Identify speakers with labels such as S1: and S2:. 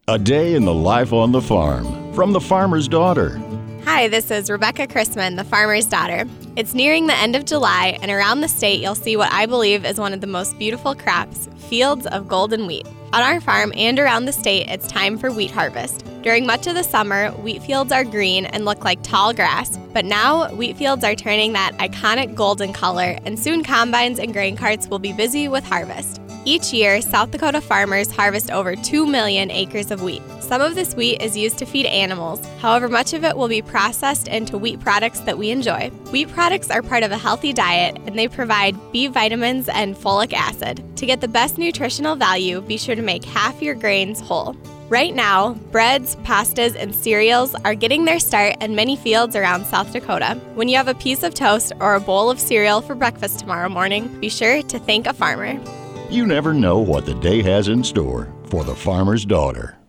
S1: A day in the life on the farm from the farmer's daughter.
S2: Hi, this is Rebecca Chrisman, the farmer's daughter. It's nearing the end of July, and around the state you'll see what I believe is one of the most beautiful crops, fields of golden wheat. On our farm and around the state, it's time for wheat harvest. During much of the summer, wheat fields are green and look like tall grass, but now wheat fields are turning that iconic golden color, and soon combines and grain carts will be busy with harvest. Each year, South Dakota farmers harvest over 2 million acres of wheat. Some of this wheat is used to feed animals. However, much of it will be processed into wheat products that we enjoy. Wheat products are part of a healthy diet, and they provide B vitamins and folic acid. To get the best nutritional value, be sure to make half your grains whole. Right now, breads, pastas, and cereals are getting their start in many fields around South Dakota. When you have a piece of toast or a bowl of cereal for breakfast tomorrow morning, be sure to thank a farmer.
S1: You never know what the day has in store for the farmer's daughter.